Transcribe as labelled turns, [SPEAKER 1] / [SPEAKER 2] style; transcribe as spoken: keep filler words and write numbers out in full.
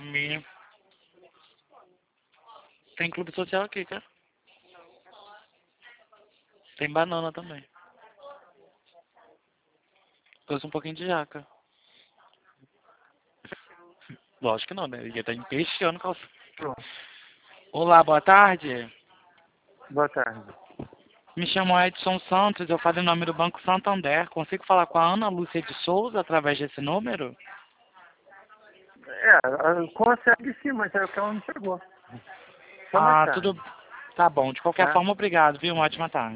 [SPEAKER 1] fome. Tem clube social aqui, cara. Tem banana também. Trouxe um pouquinho de jaca. Lógico que não, né? Ia estar empesteando calça.
[SPEAKER 2] Pronto.
[SPEAKER 1] Olá, boa tarde.
[SPEAKER 2] Boa tarde.
[SPEAKER 1] Me chamo Edson Santos, eu falo em nome do Banco Santander. Consigo falar com a Ana Lúcia de Souza através desse número?
[SPEAKER 2] É, consegue sim, mas é que ela não chegou. Só mais
[SPEAKER 1] Ah,
[SPEAKER 2] tarde.
[SPEAKER 1] tudo... Tá bom. De qualquer
[SPEAKER 2] Tá?
[SPEAKER 1] forma, obrigado, viu? Uma ótima tarde.